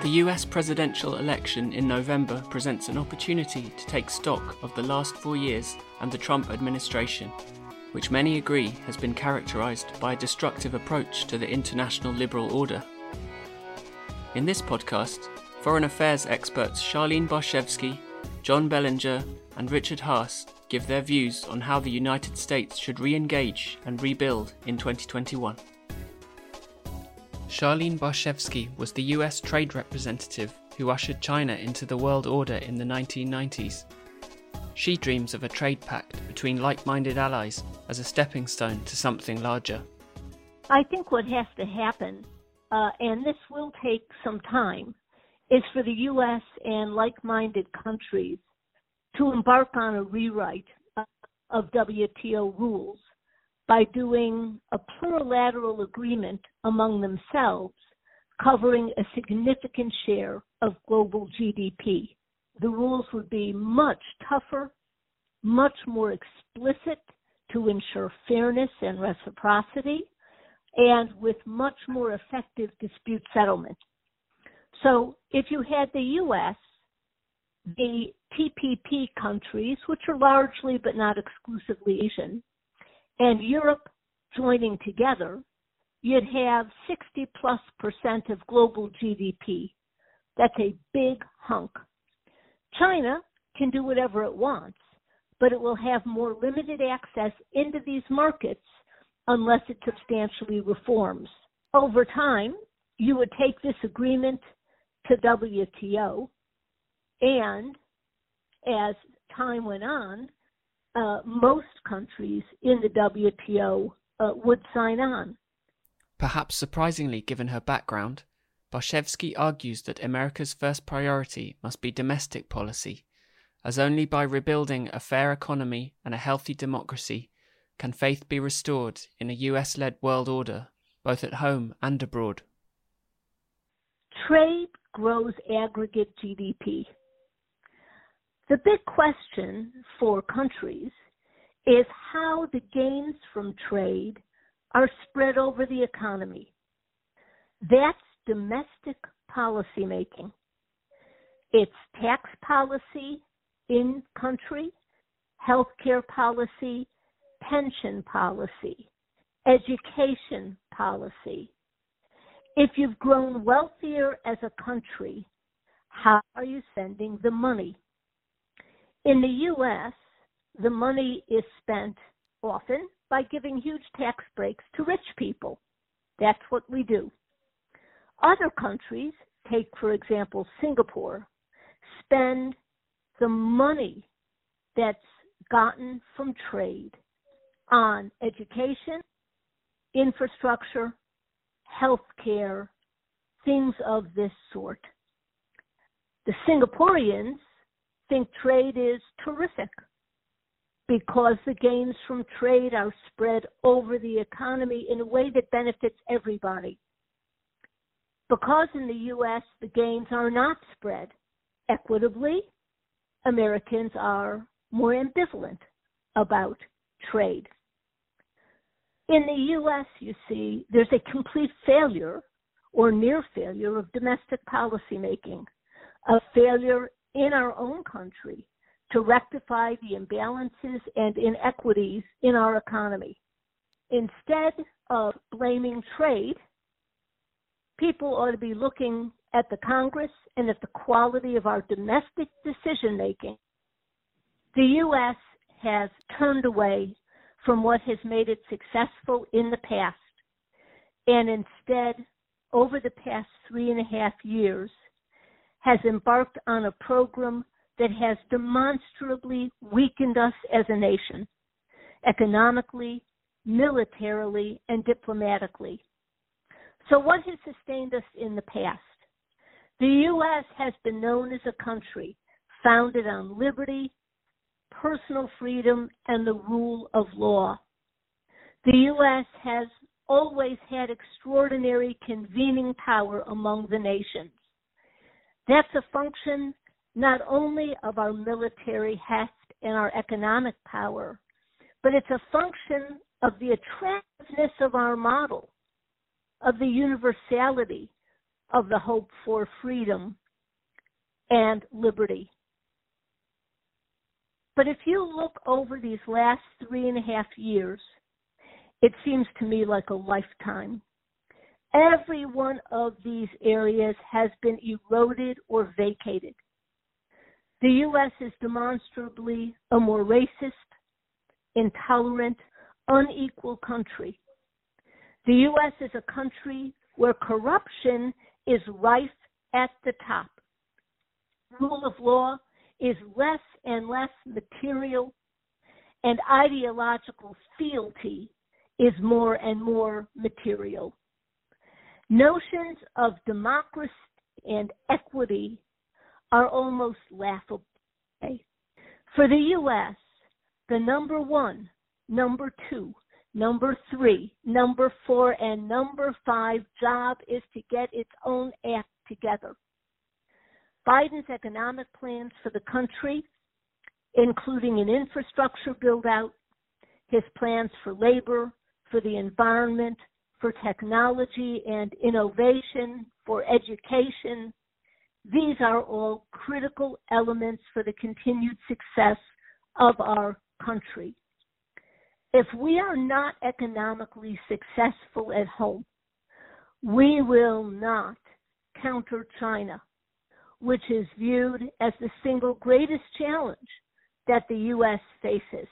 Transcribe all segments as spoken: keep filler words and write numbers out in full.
The U S presidential election in November presents an opportunity to take stock of the last four years and the Trump administration, which many agree has been characterized by a destructive approach to the international liberal order. In this podcast, foreign affairs experts Charlene Barshevsky, John Bellinger, and Richard Haass give their views on how the United States should re-engage and rebuild in twenty twenty-one. Charlene Barshevsky was the U S trade representative who ushered China into the world order in the nineteen nineties. She dreams of a trade pact between like-minded allies as a stepping stone to something larger. I think what has to happen, uh, and this will take some time, is for the U S and like-minded countries to embark on a rewrite of W T O rules by doing a plurilateral agreement among themselves covering a significant share of global G D P. The rules would be much tougher, much more explicit to ensure fairness and reciprocity, and with much more effective dispute settlement. So if you had the U S, the T P P countries, which are largely but not exclusively Asian, and Europe joining together, you'd have sixty plus percent of global G D P. That's a big hunk. China can do whatever it wants, but it will have more limited access into these markets unless it substantially reforms. Over time, you would take this agreement to W T O, and as time went on, uh, most countries in the W T O uh, would sign on. Perhaps surprisingly given her background, Barshevsky argues that America's first priority must be domestic policy, as only by rebuilding a fair economy and a healthy democracy can faith be restored in a U S-led world order, both at home and abroad. Trade grows aggregate G D P. The big question for countries is how the gains from trade are spread over the economy. That's domestic policy making. It's tax policy in country, healthcare policy, pension policy, education policy. If you've grown wealthier as a country, how are you spending the money? In the U S, the money is spent often by giving huge tax breaks to rich people. That's what we do. Other countries, take for example Singapore, spend the money that's gotten from trade on education, infrastructure, healthcare, things of this sort. The Singaporeans think trade is terrific because the gains from trade are spread over the economy in a way that benefits everybody. Because in the U S the gains are not spread equitably, Americans are more ambivalent about trade. In the U S, you see, there's a complete failure or near failure of domestic policy making, a failure in our own country to rectify the imbalances and inequities in our economy. Instead of blaming trade, people ought to be looking at the Congress and at the quality of our domestic decision making. The U S has turned away from what has made it successful in the past, and instead, over the past three and a half years, has embarked on a program that has demonstrably weakened us as a nation, economically, militarily, and diplomatically. So what has sustained us in the past? The U S has been known as a country founded on liberty, personal freedom, and the rule of law. The U S has always had extraordinary convening power among the nations. That's a function not only of our military heft and our economic power, but it's a function of the attractiveness of our model, of the universality of the hope for freedom and liberty. But if you look over these last three and a half years, it seems to me like a lifetime. Every one of these areas has been eroded or vacated. The U S is demonstrably a more racist, intolerant, unequal country. The U S is a country where corruption is rife at the top. Rule of law is less and less material, and ideological fealty is more and more material. Notions of democracy and equity are almost laughable. For the U S, the number one, number two, number three, number four, and number five job is to get its own act together. Biden's economic plans for the country, including an infrastructure build-out, his plans for labor, for the environment, for technology and innovation, for education, these are all critical elements for the continued success of our country. If we are not economically successful at home, we will not counter China, which is viewed as the single greatest challenge that the U S faces.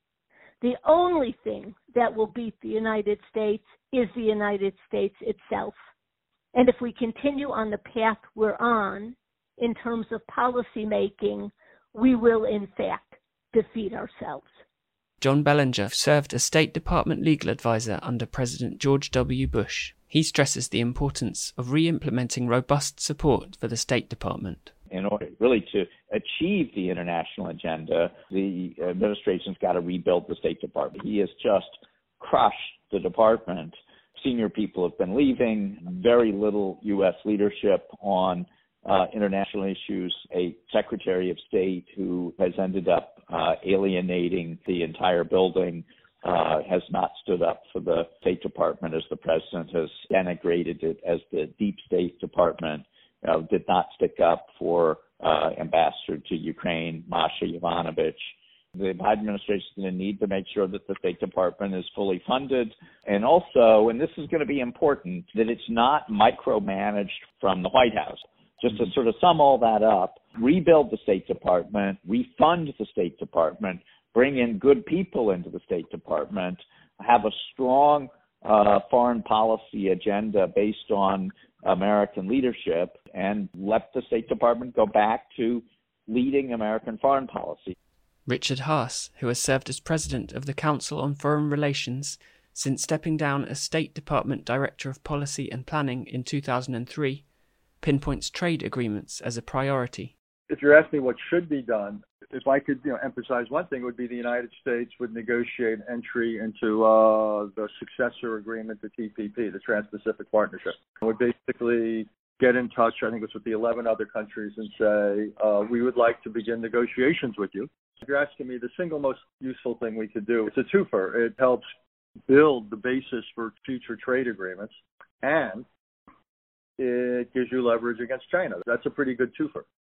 The only thing that will beat the United States is the United States itself. And if we continue on the path we're on in terms of policy making, we will in fact defeat ourselves. John Bellinger served as State Department legal advisor under President George W. Bush. He stresses the importance of re-implementing robust support for the State Department. In order really to achieve the international agenda, the administration's got to rebuild the State Department. He has just crushed the department. Senior people have been leaving, very little U S leadership on uh, international issues, a Secretary of State who has ended up uh, alienating the entire building, uh, has not stood up for the State Department as the president has denigrated it as the deep State Department. Uh, did not stick up for uh, Ambassador to Ukraine, Masha Yovanovitch. The Biden administration is going to need to make sure that the State Department is fully funded. And also, and this is going to be important, that it's not micromanaged from the White House. Just to sort of sum all that up, rebuild the State Department, refund the State Department, bring in good people into the State Department, have a strong uh, foreign policy agenda based on American leadership, and let the State Department go back to leading American foreign policy. Richard Haass, who has served as president of the Council on Foreign Relations since stepping down as State Department Director of Policy and Planning in two thousand three, pinpoints trade agreements as a priority. If you're asking me what should be done, if I could you know, emphasize one thing, it would be the United States would negotiate entry into uh, the successor agreement to T P P, the Trans-Pacific Partnership. It would basically get in touch, I think it's with the eleven other countries, and say, uh, we would like to begin negotiations with you. If you're asking me the single most useful thing we could do, it's a twofer. It helps build the basis for future trade agreements, and it gives you leverage against China. That's a pretty good twofer.